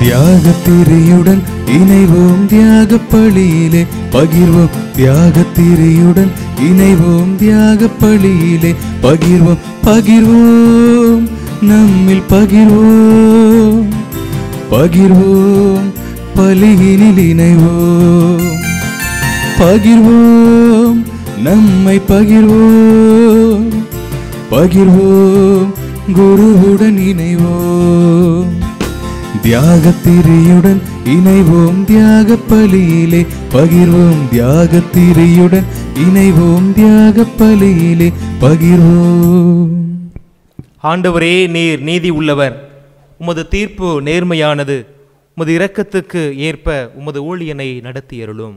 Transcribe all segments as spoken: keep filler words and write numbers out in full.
தியாகத்திரியுடன் இணைவோம் தியாக பலியிலே பகிர்வோம். தியாகத்திரியுடன் இணைவோம் தியாக பலியிலே பகிர்வோம். பகிர்வோம் நம்மில் பகிர்வோம். பகிர்வோம் பலியினில் இணைவோம். பகிர்வோம் நம்மை பகிர்வோம். பகிர்வோம் குருவுடன் இணைவோம். தியாகத்திரியுடன் இணைவோம் தியாக பலியிலே பகிர்வோம். தியாகத்திரியுடன் இணைவோம் தியாக பலியிலே பகிர்வோம். ஆண்டவரே, நீர் நீதி உள்ளவர், உமது தீர்ப்பு நேர்மையானது. உமது இரக்கத்துக்கு ஏற்ப உமது ஊழியனை நடத்தியருளும்.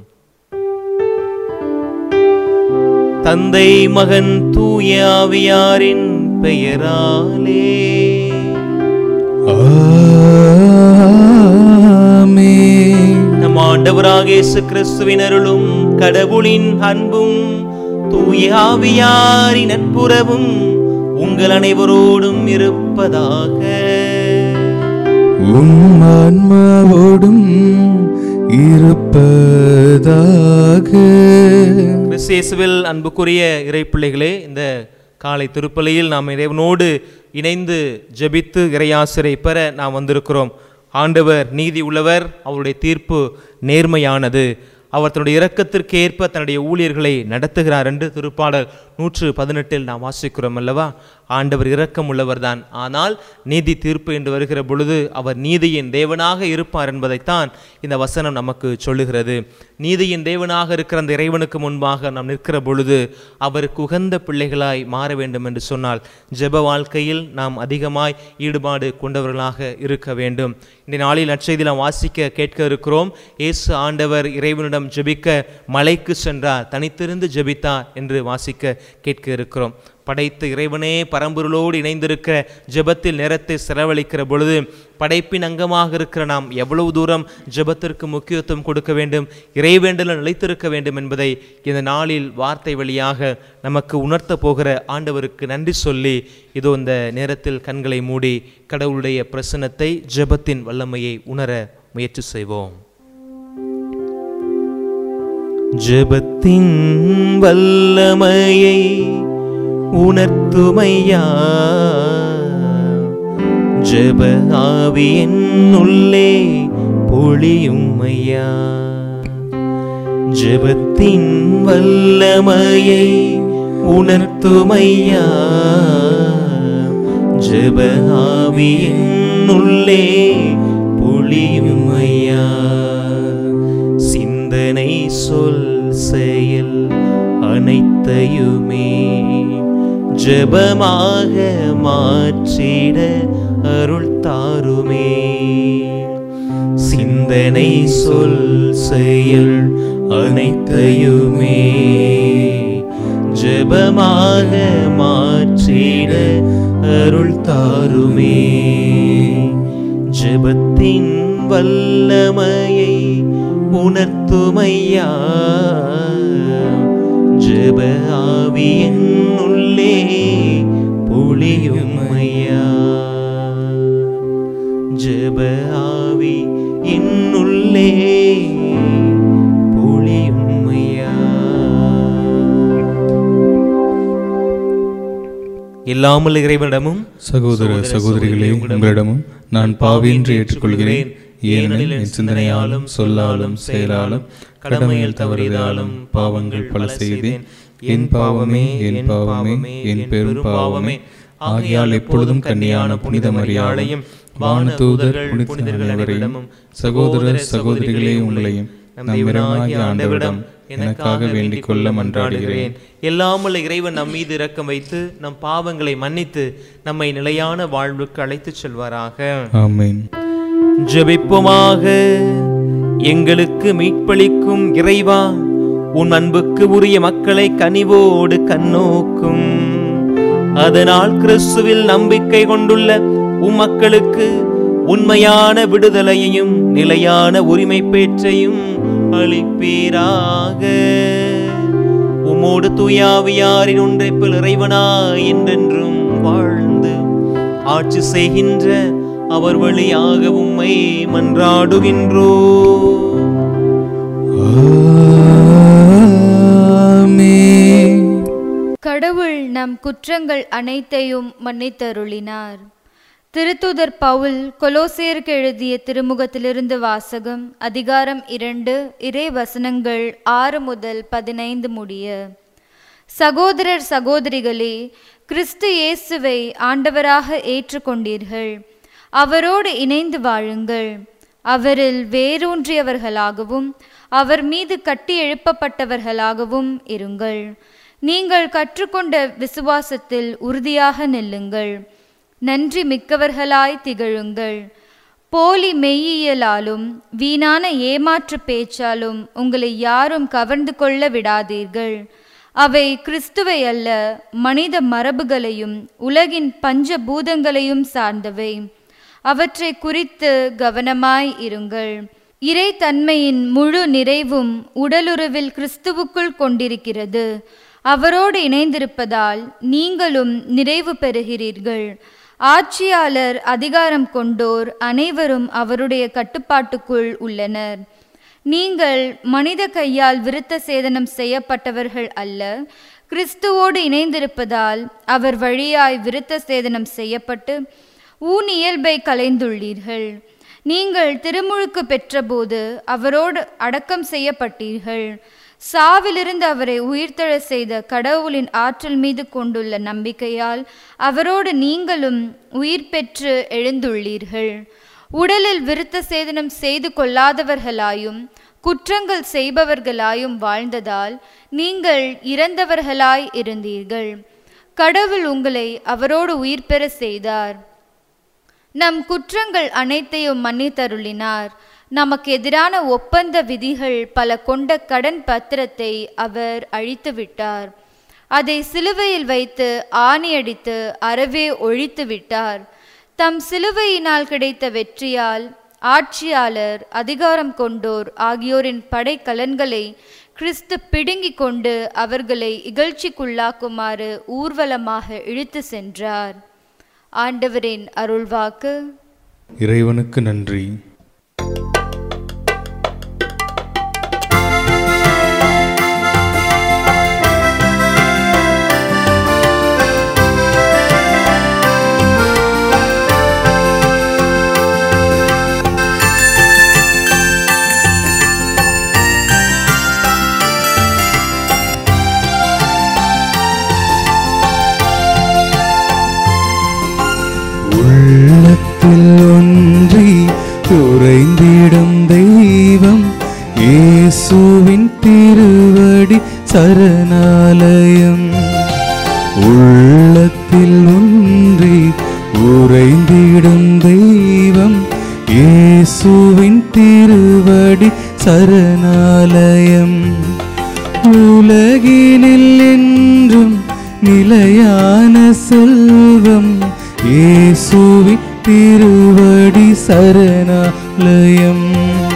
தந்தை மகன் தூய ஆவியாரின் பெயராலே ஆமென். நம் ஆண்டவராக இயேசு கிறிஸ்துவின் அருளும் கடவுளின் அன்பும் தூய ஆவியாரின் நட்புறவும் உங்கள் அனைவரோடும் இருப்பதாக. உம் ஆன்மாவோடும் இருப்பதாக. கிறிஸ்து அன்புக்குரிய இறை பிள்ளைகளே, இந்த காலை திருப்பலியில் நாம் இறைவனோடு இணைந்து ஜெபித்து இறையாசிரை பெற நாம் வந்திருக்கிறோம். ஆண்டவர் நீதி உள்ளவர், அவருடைய தீர்ப்பு நேர்மையானது. அவர் தன்னுடைய இரக்கத்திற்கு ஏற்ப தன்னுடைய ஊழியர்களை நடத்துகிறார் என்று திருப்பாடல் நூற்று பதினெட்டில் நாம் வாசிக்கிறோம் அல்லவா? ஆண்டவர் இரக்கம் உள்ளவர் தான். ஆனால் நீதி தீர்ப்பு என்று வருகிற பொழுது அவர் நீதியின் தேவனாக இருப்பார் என்பதைத்தான் இந்த வசனம் நமக்கு சொல்லுகிறது. நீதியின் தேவனாக இருக்கிற அந்த இறைவனுக்கு முன்பாக நாம் நிற்கிற பொழுது அவருக்கு உகந்த பிள்ளைகளாய் மாற வேண்டும் என்று சொன்னால் ஜெப வாழ்க்கையில் நாம் அதிகமாய் ஈடுபாடு கொண்டவர்களாக இருக்க வேண்டும். இந்த நாளில் நற்செய்தியில் நாம் வாசிக்க கேட்க இருக்கிறோம். இயேசு ஆண்டவர் இறைவனிடம் ஜெபிக்க மலைக்கு சென்றார், தனித்திருந்து ஜெபித்தார் என்று வாசிக்க கேட்க இருக்கிறோம். படைத்த இறைவனே பரம்பொருளோடு இணைந்திருக்கிற ஜெபத்தில் நேரத்தை செலவழிக்கிற பொழுது படைப்பின் அங்கமாக இருக்கிற நாம் எவ்வளவு தூரம் ஜெபத்திற்கு முக்கியத்துவம் கொடுக்க வேண்டும், இறைவேண்டலில் நிலைத்திருக்க வேண்டும் என்பதை இந்த நாளில் வார்த்தை வழியாக நமக்கு உணர்த்த போகிற ஆண்டவருக்கு நன்றி சொல்லி இதோ இந்த நேரத்தில் கண்களை மூடி கடவுளுடைய பிரசன்னத்தை ஜெபத்தின் வல்லமையை உணர முயற்சி செய்வோம். ஜெபத்தின் வல்லமையை உணர்த்துமையா, ஜெப ஆவியின் உள்ளே பொழியுமையா. ஜெபத்தின் வல்லமையை உணர்த்துமையா, ஜெப ஆவியின் உள்ளே பொழியுமையா. சிந்தனை சொல் செயல் அனைத்தையுமே ஜெபமாக மாற்றிட அருள் தாருமே. சிந்தனை சொல் செயல் அனைத்தையுமே ஜெபமாக மாற்றிட அருள் தாருமே. ஜெபத்தின் வல்லமையை உணர்த்துமையா, ஜெப ஆவியின் உள்ளே பொழியுமையா. ஜெப ஆவி என்னுள்ளே பொழியுமையா. இல்லாமல் இறைவனிடமும் சகோதர சகோதரிகளே உங்களிடமும் நான் பாவியின்றி ஏற்றுக்கொள்கிறேன். ஏனெனில் என் சிந்தனையாலும் சொல்லாலும் செயலாலும் கடமையில் தவறியதாலும் பாவங்கள் பல செய்தேன். என் பாவமே என் பாவமே என் பெரும் பாவமே. ஆகையால் எப்பொழுதும் கன்னியான புனித மரியாதையும் வானதூதர் புனித அனைவரையும் சகோதர சகோதரிகளே உங்களையும் நம் இரவாகிய ஆண்டவரிடம் எனக்காக வேண்டிக் கொள்ள மன்றாடுகிறேன். எல்லாமுள்ள இறைவன் நம் மீது இரக்கம் வைத்து நம் பாவங்களை மன்னித்து நம்மை நிலையான வாழ்வுக்கு அழைத்துச் செல்வாராக. ஆமென். ஜெபிப்போமாக. எங்களுக்கு மீட்பளிக்கும் இறைவா, உன் அன்புக்கு உரிய மக்களை கனிவோடு கண்ணோக்கும். அதனால் கிறிஸ்துவில் நம்பிக்கை கொண்டுள்ள உம் மக்களுக்கு உண்மையான விடுதலையையும் நிலையான உரிமை பேற்றையும் அளிப்பீராக. உம்மோடு தூயாவியாரின் ஒன்றைப்பில் இறைவனாய் என்றென்றும் வாழ்ந்து ஆட்சி செய்கின்ற அவர் வழியாக உம்மை மன்றாடுகின்றோ. கடவுள் நம் குற்றங்கள் அனைத்தையும் மன்னித்தருளினார். திருத்தூதர் பவுல் கொலோசியருக்கு எழுதிய திருமுகத்திலிருந்து வாசகம். அதிகாரம் இரண்டு, இறை வசனங்கள் ஆறு முதல் பதினைந்து முடிய. சகோதரர் சகோதரிகளே, கிறிஸ்து இயேசுவை ஆண்டவராக ஏற்றுக்கொண்டீர்கள். அவரோடு இணைந்து வாழுங்கள். அவரில் வேரூன்றியவர்களாகவும் அவர் மீது கட்டி எழுப்பப்பட்டவர்களாகவும் இருங்கள். நீங்கள் கற்றுக்கொண்ட விசுவாசத்தில் உறுதியாக நில்லுங்கள். நன்றி மிக்கவர்களாய் திகழுங்கள். போலி மெய்யியலாலும் வீணான ஏமாற்று பேச்சாலும் உங்களை யாரும் கவர்ந்து கொள்ள விடாதீர்கள். அவை கிறிஸ்துவை அல்ல, மனித மரபுகளையும் உலகின் பஞ்சபூதங்களையும் சார்ந்தவை. அவற்றை குறித்து கவனமாய் இருங்கள். இறை தன்மையின் முழு நிறைவும் உடலுறவில் கிறிஸ்துவுக்குள் கொண்டிருக்கிறது. அவரோடு இணைந்திருப்பதால் நீங்களும் நிறைவு பெறுகிறீர்கள். ஆட்சியாளர், அதிகாரம் கொண்டோர் அனைவரும் அவருடைய கட்டுப்பாட்டுக்குள் உள்ளனர். நீங்கள் மனித கையால் விருத்த சேதனம் செய்யப்பட்டவர்கள் அல்ல, கிறிஸ்துவோடு இணைந்திருப்பதால் அவர் வழியாய் விருத்த சேதனம் செய்யப்பட்டு ஊன் இயல்பை களைந்துள்ளீர்கள். நீங்கள் திருமுழுக்கு பெற்றபோது அவரோடு அடக்கம் செய்யப்பட்டீர்கள். சாவிலிருந்து அவரை உயிர்த்தெழ செய்த கடவுளின் ஆற்றல் மீது கொண்டுள்ள நம்பிக்கையால் அவரோடு நீங்களும் உயிர் பெற்று எழுந்துள்ளீர்கள். உடலில் விருத்த சேதனம் செய்து கொள்ளாதவர்களாயும் குற்றங்கள் செய்பவர்களாயும் வாழ்ந்ததால் நீங்கள் இறந்தவர்களாய் இருந்தீர்கள். கடவுள் உங்களை அவரோடு உயிர் பெற செய்தார். நம் குற்றங்கள் அனைத்தையும் மன்னித்தருளினார். நமக்கு எதிரான ஒப்பந்த விதிகள் பல கொண்ட கடன் பத்திரத்தை அவர் அழித்து விட்டார். அதை சிலுவையில் வைத்து ஆணியடித்து அறவே ஒழித்து விட்டார். தம் சிலுவையினால் கிடைத்த வெற்றியால் ஆட்சியாளர், அதிகாரம் கொண்டோர் ஆகியோரின் படைக்கலன்களை கிறிஸ்து பிடுங்கிக் கொண்டு அவர்களை இகழ்ச்சிக்குள்ளாக்குமாறு ஊர்வலமாக இழுத்து சென்றார். ஆண்டவரின் அருள்வாக்கு. இறைவனுக்கு நன்றி. உள்ளத்தில் ஒன்றி உறைந்திடும் தெய்வம் இயேசுவின் திருவடி சரணாலயம். உள்ளத்தில் ஒன்றி உறைந்திடும் தெய்வம் இயேசுவின் திருவடி சரணாலயம். உலகினில் என்றும் நிலையான செல்வம் இயேசுவின் திருவடி சரணாலயம்.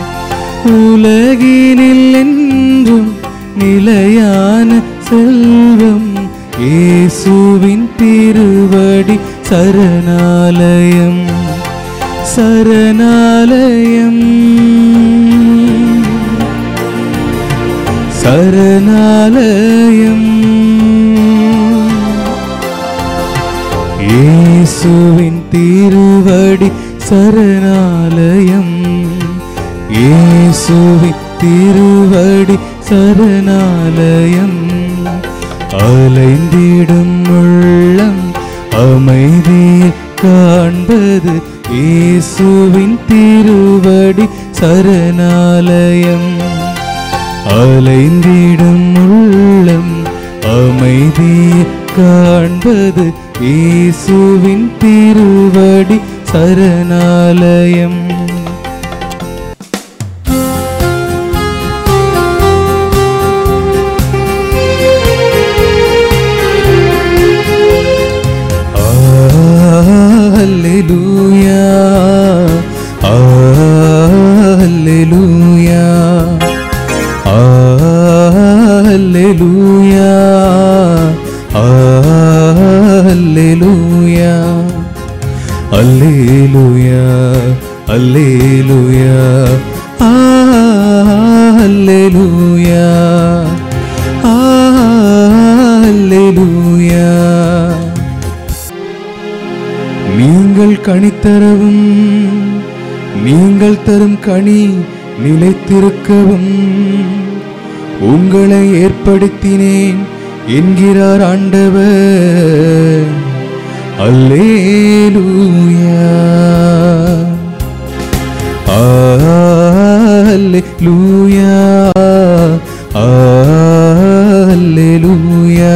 உலகினில் என்றும் நிலையான செல்வம் இயேசுவின் திருவடி சரணாலயம். சரணாலயம் சரணாலயம். இயேசுவின் திருவடி சரணாலயம். இயேசுவின் திருவடி சரணாலயம். அலைந்திடும் உள்ளம் அமைதியை காண்பது இயேசுவின் திருவடி சரணாலயம். அலைந்திடும் உள்ளம் அமைதியை காண்பது இயேசுவின் திருவடி சரணாலயம். Alleluia, Alleluia, Alleluia, Alleluia, Alleluia. அல்லேலூயா ஆ அல்லேலூயா ஆ அல்லேலூயா. நீங்கள் கனித்தரவும் நீங்கள் தரும் கனி நிலைத்திருக்கவும் உங்களை ஏற்படுத்தினேன் என்கிறார் ஆண்டவர். அல்லேலூயா அல்லேலூயா அல்லேலூயா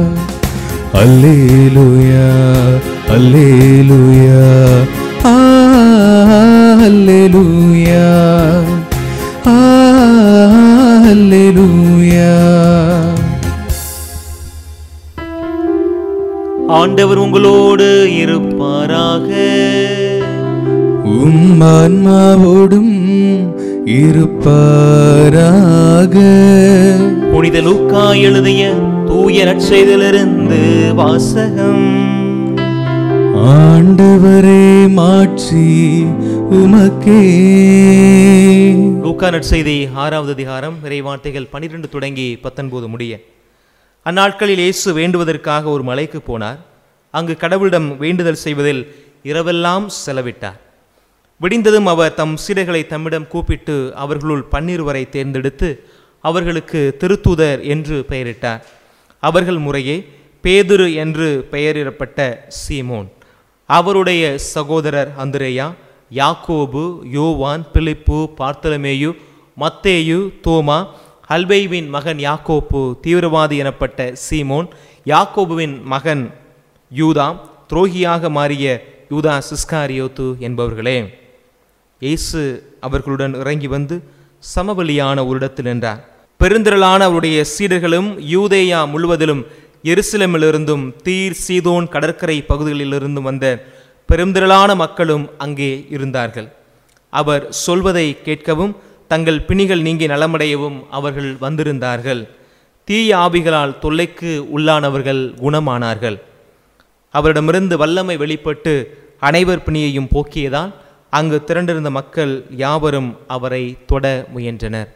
அல்லேலூயா அல்லேலூயா அல்லேலூயா அல்லேலூயா. ஆண்டவர் உங்களோடு இருப்பாராக. உம் ஆன்மாவோடும் இருப்பாராக. புனித லூக்கா எழுதிய தூய நற்செய்தியிலிருந்து வாசகம். ஆண்டவரே மாட்சி உமக்கே. லூக்கா நற்செய்தி ஆறாவது அதிகாரம் இறைவார்த்தைகள் பனிரெண்டு தொடங்கி பத்தொன்பது முடிய. அந்நாட்களில் இயேசு வேண்டுவதற்காக ஒரு மலைக்கு போனார். அங்கு கடவுளிடம் வேண்டுதல் செய்வதில் இரவெல்லாம் செலவிட்டார். விடிந்ததும் அவர் தம் சீடர்களை தம்மிடம் கூப்பிட்டு அவர்களுள் பன்னிருவரை தேர்ந்தெடுத்து அவர்களுக்கு திருத்தூதர் என்று பெயரிட்டார். அவர்கள் முறையே பேதுரு என்று பெயரிடப்பட்ட சீமோன், அவருடைய சகோதரர் அந்திரேயா, யாக்கோபு, யோவான், பிலிப்பு, பார்த்தலமேயு, மத்தேயு, தோமா, அல்பேயுவின் மகன் யாக்கோபு, தீவிரவாதி எனப்பட்ட சீமோன், யாக்கோபுவின் மகன் யூதா, துரோகியாக மாறிய யூதா இஸ்காரியோத்து என்பவர்களே. இயேசு அவர்களுடன் இறங்கி வந்து சமவெளியான ஒரு இடத்தில் நின்றார். பெருந்திரளான அவருடைய சீடர்களும் யூதேயா முழுவதிலும் எருசலேமிலிருந்தும் தீர் சீதோன் கடற்கரை பகுதிகளிலிருந்தும் வந்த பெருந்திரளான மக்களும் அங்கே இருந்தார்கள். அவர் சொல்வதை கேட்கவும் தங்கள் பிணிகள் நீங்கி நலமடையவும் அவர்கள் வந்திருந்தார்கள். தீய ஆவிகளால் தொல்லைக்கு உள்ளானவர்கள் குணமானார்கள். அவரிடமிருந்து வல்லமை வெளிப்பட்டு அனைவர் பிணியையும் போக்கியதால் அங்கு திரண்டிருந்த மக்கள் யாவரும் அவரை தொட முயன்றனர்.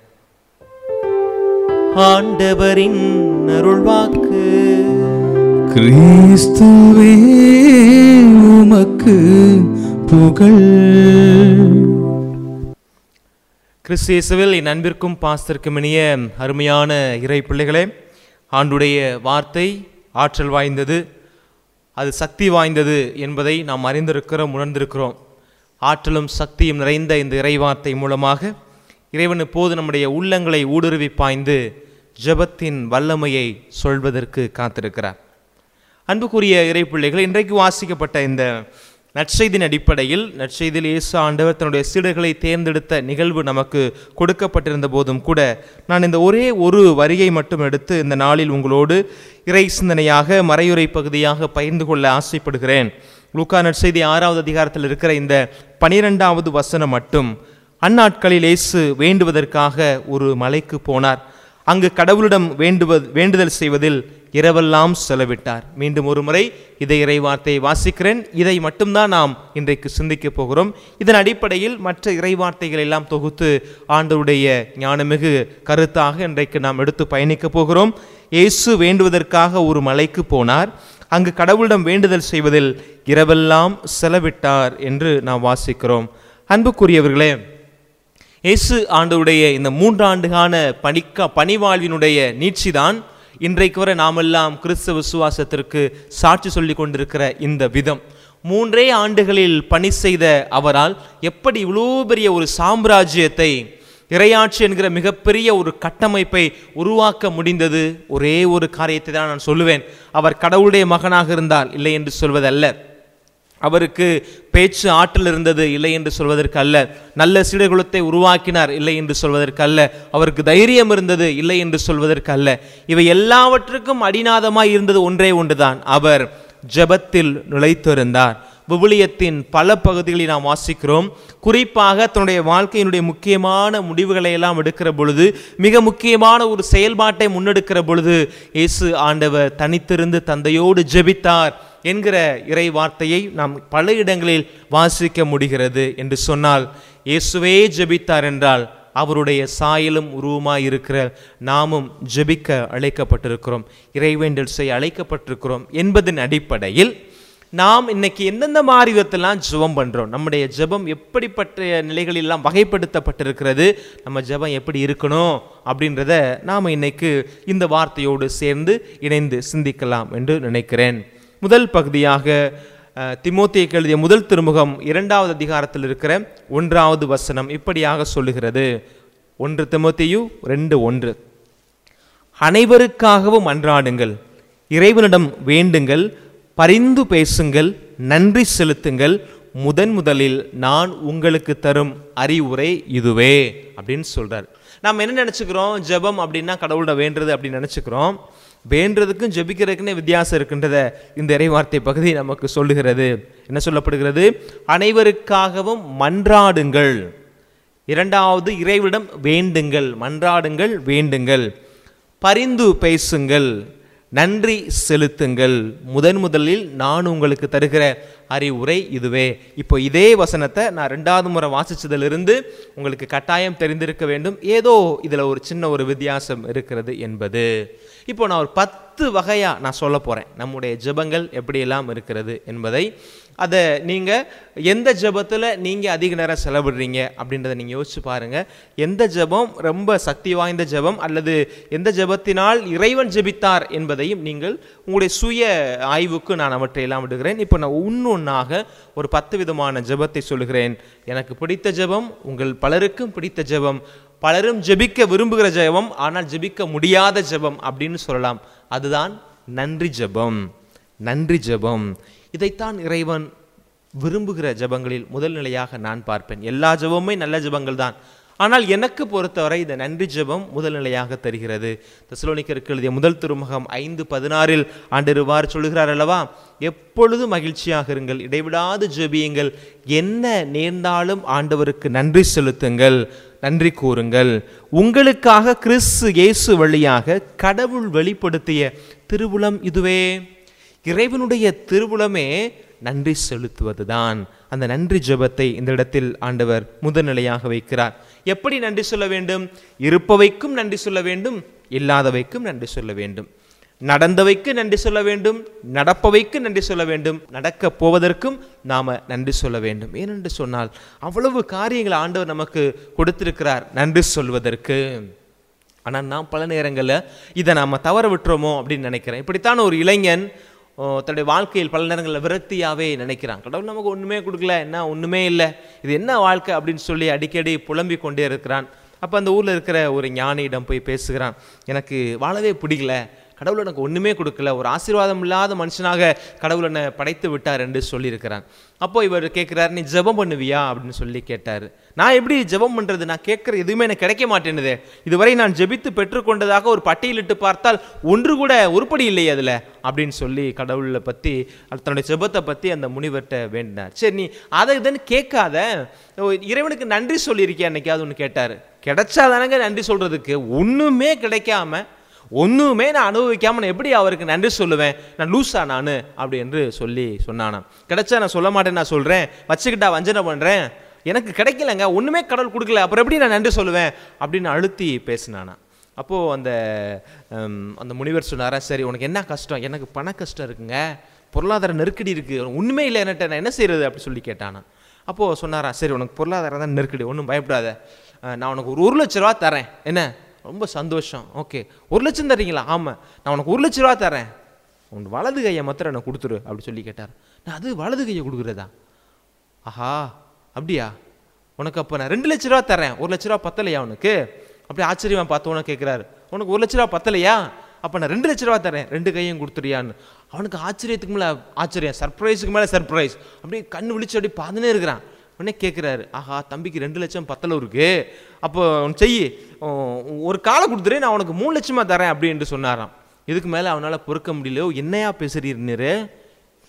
ஆண்டவரின் அருள்வாக்கு. கிறிஸ்துவே உமக்கு புகழ். கிறிஸ்துவில் என் அன்பிற்கும் பாஸ்தர்க்கும் இனிய அருமையான இறை பிள்ளைகளே, ஆண்டுடைய வார்த்தை ஆற்றல் வாய்ந்தது, அது சக்தி வாய்ந்தது என்பதை நாம் அறிந்திருக்கிறோம், உணர்ந்திருக்கிறோம். ஆற்றலும் சக்தியும் நிறைந்த இந்த இறை வார்த்தை மூலமாக இறைவன் இப்போது நம்முடைய உள்ளங்களை ஊடுருவி பாய்ந்து ஜெபத்தின் வல்லமையை சொல்வதற்கு காத்திருக்கிறார். அன்புக்குரிய இறை பிள்ளைகள், இன்றைக்கு வாசிக்கப்பட்ட இந்த நற்செய்தியின் அடிப்படையில் நற்செய்தியில் இயேசு ஆண்டவர் தன்னுடைய சீடர்களை தேர்ந்தெடுத்த நிகழ்வு நமக்கு கொடுக்கப்பட்டிருந்த போதும் கூட நான் இந்த ஒரே ஒரு வரியை மட்டும் எடுத்து இந்த நாளில் உங்களோடு இறை சிந்தனையாக மறையுரை பகுதியாக பகிர்ந்து கொள்ள ஆசைப்படுகிறேன். லூக்கா நற்செய்தி ஆறாவது அதிகாரத்தில் இருக்கிற இந்த பனிரெண்டாவது வசனம் மட்டும். அந்நாட்களில் இயேசு வேண்டுவதற்காக ஒரு மலைக்கு போனார். அங்கு கடவுளிடம் வேண்டுவது வேண்டுதல் செய்வதில் இரவெல்லாம் செலவிட்டார். மீண்டும் ஒரு முறை இதை இறை வார்த்தையை வாசிக்கிறேன். இதை மட்டும்தான் நாம் இன்றைக்கு சிந்திக்க போகிறோம். இதன் அடிப்படையில் மற்ற இறை வார்த்தைகள் எல்லாம் தொகுத்து ஆண்டவருடைய ஞானமிகு கருத்தாக இன்றைக்கு நாம் எடுத்து பயணிக்க போகிறோம். இயேசு வேண்டுவதற்காக ஒரு மலைக்கு போனார். அங்கு கடவுளிடம் வேண்டுதல் செய்வதில் இரவெல்லாம் செலவிட்டார் என்று நாம் வாசிக்கிறோம். அன்புக்குரியவர்களே, இயேசு ஆண்டவருடைய இந்த மூன்றாண்டுகான பணிக்க பணிவாழ்வினுடைய நீட்சிதான் இன்றைக்கு வரை நாமெல்லாம் கிறிஸ்தவ விசுவாசத்திற்கு சாட்சி சொல்லி கொண்டிருக்கிற இந்த விதம். மூன்றே ஆண்டுகளில் பணி செய்த அவரால் எப்படி இவ்வளோ பெரிய ஒரு சாம்ராஜ்யத்தை, இறையாட்சி என்கிற மிகப்பெரிய ஒரு கட்டமைப்பை உருவாக்க முடிந்தது? ஒரே ஒரு காரியத்தை தான் நான் சொல்லுவேன். அவர் கடவுளுடைய மகனாக இருந்தால் இல்லை என்று சொல்வதல்ல, அவருக்கு பேச்சு ஆற்றல் இருந்தது இல்லை என்று சொல்வதற்கு அல்ல, நல்ல சீடர்குலத்தை உருவாக்கினார் இல்லை என்று சொல்வதற்கு அல்ல, அவருக்கு தைரியம் இருந்தது இல்லை என்று சொல்வதற்கு அல்ல. இவை எல்லாவற்றுக்கும் அடிநாதமாய் இருந்தது ஒன்றே ஒன்றுதான், அவர் ஜெபத்தில் நிலைத்திருந்தார். விவிலியத்தின் பல பகுதிகளில் நாம் வாசிக்கிறோம். குறிப்பாக தன்னுடைய வாழ்க்கையினுடைய முக்கியமான முடிவுகளை எல்லாம் எடுக்கிற பொழுது, மிக முக்கியமான ஒரு செயல்பாட்டை முன்னெடுக்கிற பொழுது இயேசு ஆண்டவர் தனித்திருந்து தந்தையோடு ஜெபித்தார் என்கிற இறை வார்த்தையை நாம் பல இடங்களில் வாசிக்க முடிகிறது. என்று சொன்னால் இயேசுவே ஜெபித்தார் என்றால் அவருடைய சாயலும் உருவமாய் இருக்கிற நாமும் ஜெபிக்க அழைக்கப்பட்டிருக்கிறோம், இறைவேண்டல் செய்ய அழைக்கப்பட்டிருக்கிறோம் என்பதன் அடிப்படையில் நாம் இன்னைக்கு எந்தெந்த மாதிரி விதத்தெல்லாம் ஜெபம் பண்ணுறோம், நம்முடைய ஜெபம் எப்படிப்பட்ட நிலைகளெல்லாம் வகைப்படுத்தப்பட்டிருக்கிறது, நம்ம ஜெபம் எப்படி இருக்கணும் அப்படின்றத நாம் இன்னைக்கு இந்த வார்த்தையோடு சேர்ந்து இணைந்து சிந்திக்கலாம் என்று நினைக்கிறேன். முதல் பகுதியாக தீமோத்தேயுக்கு எழுதிய முதல் திருமுகம் இரண்டாவது அதிகாரத்தில் இருக்கிற ஒன்றாவது வசனம் இப்படியாக சொல்லுகிறது. ஒன்று தீமோத்தேயு ரெண்டு ஒன்று, அனைவருக்காகவும் அன்றாடுங்கள், இறைவனிடம் வேண்டுங்கள், பரிந்து பேசுங்கள், நன்றி செலுத்துங்கள், முதன் முதலில் நான் உங்களுக்கு தரும் அறிவுரை இதுவே அப்படின்னு சொல்றார். நாம் என்ன நினைச்சுக்கிறோம், ஜெபம் அப்படின்னா கடவுளோட வேண்டுறது அப்படின்னு நினைச்சுக்கிறோம். வேண்டுறதுக்கும் ஜெபிக்கிறதுக்குன்னே வித்தியாசம் இருக்கின்றத இந்த இறைவார்த்தை பகுதி நமக்கு சொல்லுகிறது. என்ன சொல்லப்படுகிறது? அனைவருக்காகவும் மன்றாடுங்கள், இரண்டாவது இறைவனிடம் வேண்டுங்கள், மன்றாடுங்கள், வேண்டுங்கள், பரிந்து பேசுங்கள், நன்றி செலுத்துங்கள், முதன் முதலில் நான் உங்களுக்கு தருகிற அறிவுரை இதுவே. இப்போ இதே வசனத்தை நான் ரெண்டாவது முறை வாசிச்சதிலிருந்து உங்களுக்கு கட்டாயம் தெரிந்திருக்க வேண்டும், ஏதோ இதில் ஒரு சின்ன ஒரு வித்தியாசம் இருக்கிறது என்பது. இப்போ நான் ஒரு பத்து வகையாக நான் சொல்ல போகிறேன் நம்முடைய ஜெபங்கள் எப்படியெல்லாம் இருக்கிறது என்பதை. அதை நீங்கள் எந்த ஜெபத்தில் நீங்கள் அதிக நேரம் செலவிடுறீங்க அப்படின்றத நீங்கள் யோசிச்சு பாருங்கள். எந்த ஜெபம் ரொம்ப சக்தி வாய்ந்த ஜெபம் அல்லது எந்த ஜெபத்தினால் இறைவன் ஜெபித்தார் என்பதையும் நீங்கள் உங்களுடைய சுய ஆய்வுக்கு நான் அவற்றையெல்லாம் விடுகிறேன். இப்போ நான் ஒன்னொன்னாக ஒரு பத்து விதமான ஜெபத்தை சொல்லுகிறேன். எனக்கு பிடித்த ஜெபம், உங்கள் பலருக்கும் பிடித்த ஜெபம், பலரும் ஜெபிக்க விரும்புகிற ஜெபம் ஆனால் ஜெபிக்க முடியாத ஜெபம் அப்படின்னு சொல்லலாம். அதுதான் நன்றி ஜெபம். நன்றி ஜெபம் இதைத்தான் இறைவன் விரும்புகிற ஜெபங்களில் முதல் நிலையாக நான் பார்ப்பேன். எல்லா ஜெபமுமே நல்ல ஜெபங்கள் தான், ஆனால் எனக்கு பொறுத்தவரை இந்த நன்றி ஜெபம் முதல் நிலையாக தருகிறது. தெசலோனிக்கருக்கு எழுதிய முதல் திருமுகம் ஐந்து பதினாறில் ஆண்டவர் இவ்வாறு சொல்லுகிறார் அல்லவா, எப்பொழுதும் மகிழ்ச்சியாக இருங்கள், இடைவிடாது ஜெபியுங்கள், என்ன நேர்ந்தாலும் ஆண்டவருக்கு நன்றி செலுத்துங்கள், நன்றி கூறுங்கள், உங்களுக்காக கிறிஸ்து இயேசு வழியாக கடவுள் வெளிப்படுத்திய திருவுளம் இதுவே. இறைவனுடைய திருவுளமே நன்றி செலுத்துவதுதான். அந்த நன்றி ஜெபத்தை இந்த இடத்தில் ஆண்டவர் முதல்நிலையாக வைக்கிறார். எப்படி நன்றி சொல்ல வேண்டும்? இருப்பவைக்கும் நன்றி சொல்ல வேண்டும், இல்லாதவைக்கும் நன்றி சொல்ல வேண்டும், நடந்தவைக்கு நன்றி சொல்ல வேண்டும், நடப்பவைக்கு நன்றி சொல்ல வேண்டும், நடக்க போவதற்கும் நாம நன்றி சொல்ல வேண்டும். ஏனென்று சொன்னால் அவ்வளவு காரியங்களை ஆண்டவர் நமக்கு கொடுத்திருக்கிறார் நன்றி சொல்வதற்கு. ஆனால் நாம் பல நேரங்களில் இதை நாம் தவற விட்டுறோமோ அப்படின்னு நினைக்கிறேன். இப்படித்தான் ஒரு இளைஞன் தன்னுடைய வாழ்க்கையில் பல நேரங்களில் விரக்தியாகவே நினைக்கிறான். கடவுள் நமக்கு ஒன்றுமே கொடுக்கல, என்ன ஒன்றுமே இல்லை, இது என்ன வாழ்க்கை அப்படின்னு சொல்லி அடிக்கடி புலம்பிக் கொண்டே இருக்கிறான். அப்போ அந்த ஊரில் இருக்கிற ஒரு ஞானியிடம் போய் பேசுகிறான். எனக்கு வாழவே பிடிக்கல, கடவுள் எனக்கு ஒன்றுமே கொடுக்கல, ஒரு ஆசீர்வாதம் இல்லாத மனுஷனாக கடவுள் என்னை படைத்து விட்டார் என்று சொல்லியிருக்கிறான். அப்போ இவர் கேட்குறாரு, நீ ஜெபம் பண்ணுவியா அப்படின்னு சொல்லி கேட்டார். நான் எப்படி ஜெபம் பண்ணுறது, நான் கேட்குற எதுவுமே எனக்கு கிடைக்க மாட்டேன்னுது, இதுவரை நான் ஜெபித்து பெற்றுக்கொண்டதாக ஒரு பட்டியலிட்டு பார்த்தால் ஒன்று கூட உருப்படி இல்லை அதில் அப்படின்னு சொல்லி கடவுளை பற்றி தன்னுடைய ஜெபத்தை பற்றி அந்த முனிவர்கிட்ட வேண்டினார். சரி, நீ அதை இதுன்னு கேட்காத, இறைவனுக்கு நன்றி சொல்லியிருக்கியா அன்னைக்காவது ஒன்று கேட்டார். கிடைச்சாதானங்க நன்றி சொல்கிறதுக்கு, ஒன்றுமே கிடைக்காம ஒன்றுமே நான் அனுபவிக்காமல் நான் எப்படி அவருக்கு நன்றி சொல்லுவேன், நான் லூஸா நான் அப்படி என்று சொல்லி சொன்னானா. கிடைச்சா நான் சொல்ல மாட்டேன், நான் சொல்கிறேன், வச்சுக்கிட்டா வஞ்சனை பண்ணுறேன், எனக்கு கிடைக்கலங்க, ஒன்றுமே கடவுள் கொடுக்கல, அப்புறம் எப்படி நான் நன்றி சொல்லுவேன் அப்படின்னு அழுத்தி பேசினானா. அப்போது அந்த அந்த முனிவர் சொன்னாரா, சரி உனக்கு என்ன கஷ்டம்? எனக்கு பண கஷ்டம் இருக்குங்க, பொருளாதார நெருக்கடி இருக்குது, ஒன்றுமே இல்லை என்கிட்ட, நான் என்ன செய்கிறது அப்படி சொல்லி கேட்டானா. அப்போது சொன்னாரா, சரி உனக்கு பொருளாதாரம் தான் நெருக்கடி, ஒன்றும் பயப்படாத, நான் உனக்கு ஒரு ஒரு லட்ச ரூபா தரேன், என்ன ரொம்ப சந்தோஷம், ஓகே ஒரு லட்சம் தரீங்களா? ஆமாம், நான் உனக்கு ஒரு லட்ச ரூபா தரேன், உன் வலது கையை மாத்திரம் எனக்கு கொடுத்துரு அப்படி சொல்லி கேட்டார். நான் அது வலது கையை கொடுக்குறதா? ஆஹா அப்படியா, உனக்கு அப்போ நான் ரெண்டு லட்ச ரூபா தரேன், ஒரு லட்ச ரூபா பத்தலையா உனக்கு? அப்படி ஆச்சரியமா பார்த்தவன கேட்குறாரு, உனக்கு ஒரு லட்ச ரூபா பத்தலையா, அப்போ நான் ரெண்டு லட்ச ரூபா தரேன், ரெண்டு கையும் கொடுத்துறியான்னு. அவனுக்கு ஆச்சரியத்துக்கு மேலே ஆச்சரியம், சர்ப்ரைஸுக்கு மேலே சர்ப்ரைஸ், அப்படியே கண்ணு விழிச்சு அப்படி பார்த்துனே இருக்கிறான். உடனே கேட்குறாரு, ஆஹா தம்பிக்கு ரெண்டு லட்சம் பத்தல இருக்கு, அப்போ செய்யி ஒரு காலை கொடுத்துரு, நான் உனக்கு மூணு லட்சமாக தரேன் அப்படின்னு சொன்னாராம். இதுக்கு மேலே அவனால் பொறுக்க முடியலையோ, என்னையா பேசுறீர்னு,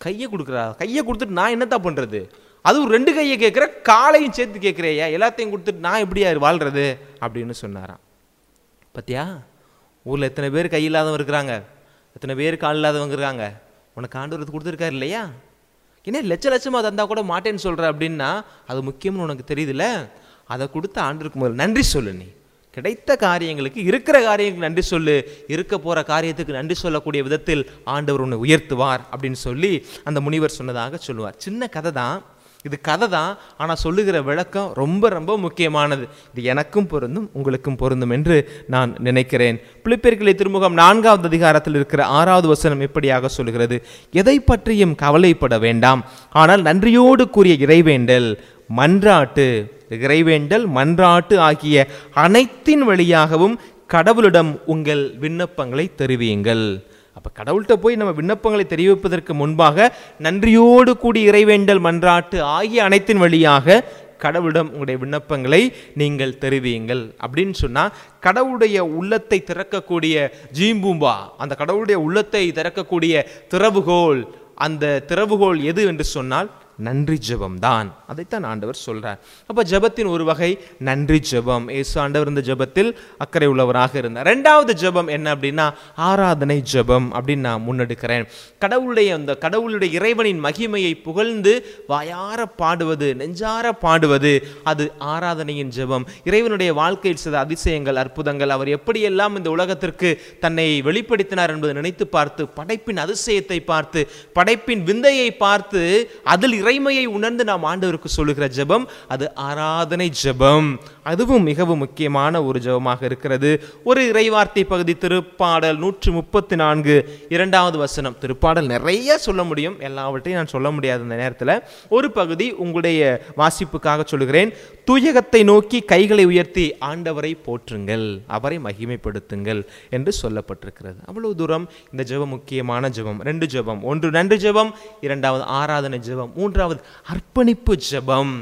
கையை கொடுக்குறா, கையை கொடுத்துட்டு நான் என்னத்தான் பண்ணுறது, அதுவும் ரெண்டு கையை கேட்குற, காலையும் சேர்த்து கேட்குறேயா, எல்லாத்தையும் கொடுத்துட்டு நான் எப்படியா வாழ்கிறது அப்படின்னு சொன்னாராம். பார்த்தியா, ஊரில் எத்தனை பேர் கை இல்லாதவங்க இருக்கிறாங்க, எத்தனை பேர் கால் இல்லாதவங்க இருக்காங்க, உனக்கு ஆண்டவர் கொடுத்துருக்காரு இல்லையா, ஏன்னா லட்ச லட்சமாக தந்தா கூட மாட்டேன்னு சொல்கிற அப்படின்னா அது முக்கியம்னு உனக்கு தெரியுதுல்ல, அதை கொடுத்து ஆண்டவருக்கு முதல்ல நன்றி சொல்லு. நீ கிடைத்த காரியங்களுக்கு, இருக்கிற காரியங்களுக்கு நன்றி சொல்லு, இருக்க போகிற காரியத்துக்கு நன்றி சொல்லக்கூடிய விதத்தில் ஆண்டவர் உன்னை உயர்த்துவார் அப்படின்னு சொல்லி அந்த முனிவர் சொன்னதாக சொல்லுவார். சின்ன கதை தான் இது, கதை தான், ஆனால் சொல்லுகிற விளக்கம் ரொம்ப ரொம்ப முக்கியமானது. இது எனக்கும் பொருந்தும் உங்களுக்கும் பொருந்தும் என்று நான் நினைக்கிறேன். பிலிப்பியர்களின் திருமுகம் நான்காவது அதிகாரத்தில் இருக்கிற ஆறாவது வசனம் எப்படியாக சொல்கிறது, எதை பற்றியும் கவலைப்பட வேண்டாம், ஆனால் நன்றியோடு கூறிய இறைவேண்டல் மன்றாட்டு இறைவேண்டல் மன்றாட்டு ஆகிய அனைத்தின் வழியாகவும் கடவுளிடம் உங்கள் விண்ணப்பங்களை தெரிவியுங்கள். அப்போ கடவுள்கிட்ட போய் நம்ம விண்ணப்பங்களை தெரிவிப்பதற்கு முன்பாக நன்றியோடு கூடி இறைவேண்டல் மன்றாட்டு ஆகிய அனைத்தின் வழியாக கடவுளிடம் உங்களுடைய விண்ணப்பங்களை நீங்கள் தெரிவியுங்கள் அப்படின்னு சொன்னால், கடவுளுடைய உள்ளத்தை திறக்கக்கூடிய ஜீம்பூம்பா, அந்த கடவுளுடைய உள்ளத்தை திறக்கக்கூடிய திறவுகோல், அந்த திறவுகோல் எது என்று சொன்னால் நன்றி ஜெபம் தான். அதைத்தான் ஆண்டவர் சொல்றார். அப்ப ஜெபத்தின் ஒரு வகை நன்றி ஜெபம். இயேசு ஆண்டவர் இந்த ஜெபத்தில் அக்கறை உள்ளவராக இருந்தார். ரெண்டாவது ஜெபம் என்ன அப்படின்னா ஆராதனை ஜெபம் அப்படின்னு நான் முன்னெடுக்கிறேன். கடவுளுடைய அந்த கடவுளுடைய இறைவனின் மகிமையை புகழ்ந்து வாயார பாடுவது, நெஞ்சார பாடுவது, அது ஆராதனையின் ஜெபம். இறைவனுடைய வாழ்க்கையில் சில அதிசயங்கள், அற்புதங்கள், அவர் எப்படியெல்லாம் இந்த உலகத்திற்கு தன்னை வெளிப்படுத்தினார் என்பதை நினைத்து பார்த்து, படைப்பின் அதிசயத்தை பார்த்து, படைப்பின் விந்தையை பார்த்து, அதில் இறைமையை உணர்ந்து நாம் ஆண்டவருக்கு சொல்லுகிற ஜெபம் அது ஆராதனை ஜெபம். அதுவும் மிகவும் முக்கியமான ஒரு ஜெபமாக இருக்கிறது. ஒரு இறைவார்த்தை பகுதி திருப்பாடல் நூற்று முப்பத்தி நான்கு இரண்டாவது வசனம். திருப்பாடல் நிறைய சொல்ல முடியும், எல்லாவற்றையும் நான் சொல்ல முடியாது இந்த நேரத்தில். ஒரு பகுதி உங்களுடைய வாசிப்புக்காக சொல்லுகிறேன். தூயகத்தை நோக்கி கைகளை உயர்த்தி ஆண்டவரை போற்றுங்கள், அவரை மகிமைப்படுத்துங்கள் என்று சொல்லப்பட்டிருக்கிறது. அவ்வளவு தூரம் இந்த ஜெபம் முக்கியமான ஜெபம். ரெண்டு ஜெபம், ஒன்று நன்றி ஜெபம், இரண்டாவது ஆராதனை ஜெபம், மூன்றாவது அர்ப்பணிப்பு ஜெபம்.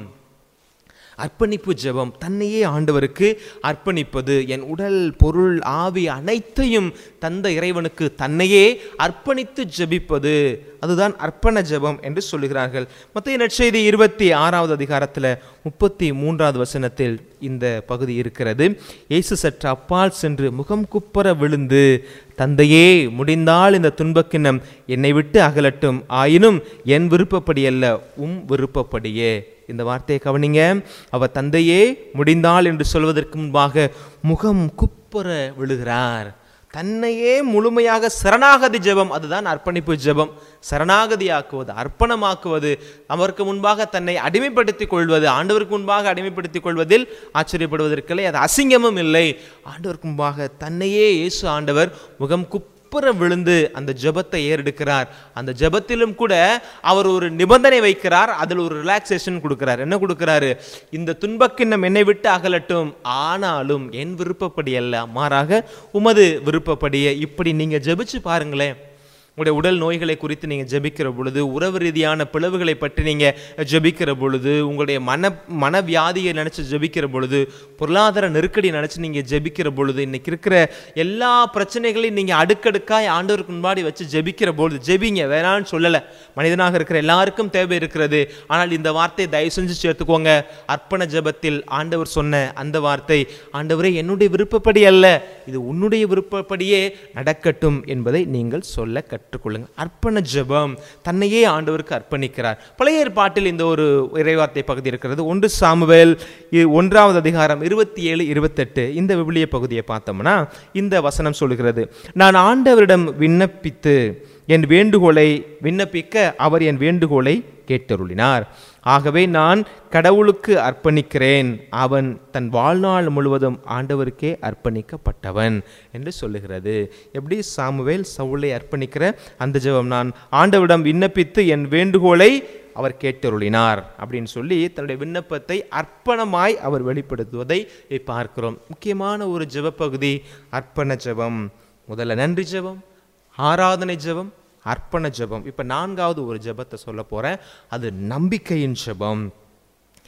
அர்ப்பணிப்பு ஜெபம், தன்னையே ஆண்டவருக்கு அர்ப்பணிப்பது. என் உடல், பொருள், ஆவி அனைத்தையும் தந்த இறைவனுக்கு தன்னையே அர்ப்பணித்து ஜெபிப்பது, அதுதான் அர்ப்பண ஜெபம் என்று சொல்லுகிறார்கள். மத்தேயு நற்செய்தி இருபத்தி ஆறாவது அதிகாரத்தில் முப்பத்தி மூன்றாவது வசனத்தில் இந்த பகுதி இருக்கிறது. இயேசு சற்று அப்பால் சென்று முகம் குப்பர விழுந்து, தந்தையே, முடிந்தால் இந்த துன்பக்கிண்ணம் என்னை விட்டு அகலட்டும், ஆயினும் என் விருப்பப்படி அல்ல, உம் விருப்பப்படியே. இந்த வார்த்தையை கவனிங்க. அவர் தந்தையே முடிந்தால் என்று சொல்வதற்கு முன்பாக முகம் குப்புற விழுகிறார். தன்னையே முழுமையாக சரணாகதி ஜெபம், அதுதான் அர்ப்பணிப்பு ஜெபம். சரணாகதி ஆக்குவது, அர்ப்பணமாக்குவது, அவருக்கு முன்பாக தன்னை அடிமைப்படுத்திக் கொள்வது. ஆண்டவருக்கு முன்பாக அடிமைப்படுத்திக் கொள்வதில் ஆச்சரியப்படுவதற்கில்லை, அது அசிங்கமும் இல்லை. ஆண்டவருக்கு முன்பாக தன்னையே இயேசு ஆண்டவர் முகம் குப்புற விழுந்து அந்த ஜெபத்தை ஏறெடுக்கிறார். அந்த ஜெபத்திலும் கூட அவர் ஒரு நிபந்தனை வைக்கிறார், அதில் ஒரு ரிலாக்ஸேஷன் கொடுக்கிறார். என்ன கொடுக்கிறாரு? இந்த துன்பக்கிண்ணம் என்னை விட்டு அகலட்டும், ஆனாலும் என் விருப்பப்படி அல்ல, மாறாக உமது விருப்பப்படியே. இப்படி நீங்க ஜெபிச்சு பாருங்களேன். உங்களுடைய உடல் நோய்களை குறித்து நீங்கள் ஜெபிக்கிற பொழுது, உறவு ரீதியான பிளவுகளை பற்றி நீங்கள் ஜெபிக்கிற பொழுது, உங்களுடைய மன மனவியாதியை நினச்சி ஜெபிக்கிற பொழுது, பொருளாதார நெருக்கடியை நினச்சி நீங்கள் ஜெபிக்கிற பொழுது, இன்னைக்கு இருக்கிற எல்லா பிரச்சனைகளையும் நீங்கள் அடுக்கடுக்காய் ஆண்டவருக்கு முன்னாடி வச்சு ஜெபிக்கிற பொழுது, ஜெபிங்க, வேணான்னு சொல்லலை, மனிதனாக இருக்கிற எல்லாருக்கும் தேவை இருக்கிறது. ஆனால் இந்த வார்த்தையை தயவு செஞ்சு சேர்த்துக்கோங்க. அர்ப்பண ஜெபத்தில் ஆண்டவர் சொன்ன அந்த வார்த்தை, ஆண்டவரே என்னுடைய விருப்பப்படி அல்ல, இது உன்னுடைய விருப்பப்படியே நடக்கட்டும் என்பதை நீங்கள் சொல்ல கற்றுக்கொள்ளுங்கள். அர்ப்பண ஜெபம், தன்னையே ஆண்டவருக்கு அர்ப்பணிக்கிறார். பழைய ஏற்பாட்டில் இந்த ஒரு இறைவார்த்தை பகுதி இருக்கிறது. ஒன்று சாமுவேல் ஒன்றாவது அதிகாரம் இருபத்தி ஏழு இருபத்தெட்டு. இந்த விவிலிய பகுதியை பார்த்தோம்னா இந்த வசனம் சொல்கிறது, நான் ஆண்டவரிடம் விண்ணப்பித்து என் வேண்டுகோளை விண்ணப்பிக்க அவர் என் வேண்டுகோளை கேட்டருளினார். ஆகவே நான் கடவுளுக்கு அர்ப்பணிக்கிறேன், அவன் தன் வாழ்நாள் முழுவதும் ஆண்டவருக்கே அர்ப்பணிக்கப்பட்டவன் என்று சொல்லுகிறது. எப்படி சாமுவேல் சவுலை அர்ப்பணிக்கிற அந்த ஜெபம், நான் ஆண்டவரிடம் விண்ணப்பித்து என் வேண்டுகோளை அவர் கேட்டருளினார் அப்படின்னு சொல்லி தன்னுடைய விண்ணப்பத்தை அர்ப்பணமாய் அவர் வெளிப்படுத்துவதை பார்க்கிறோம். முக்கியமான ஒரு ஜெப பகுதி அர்ப்பண ஜெபம். முதல்ல நன்றி ஜெபம், ஆராதனை ஜெபம், அர்ப்பண ஜெபம். இப்போ நான்காவது ஒரு ஜெபத்தை சொல்ல போகிறேன், அது நம்பிக்கையின் ஜெபம்.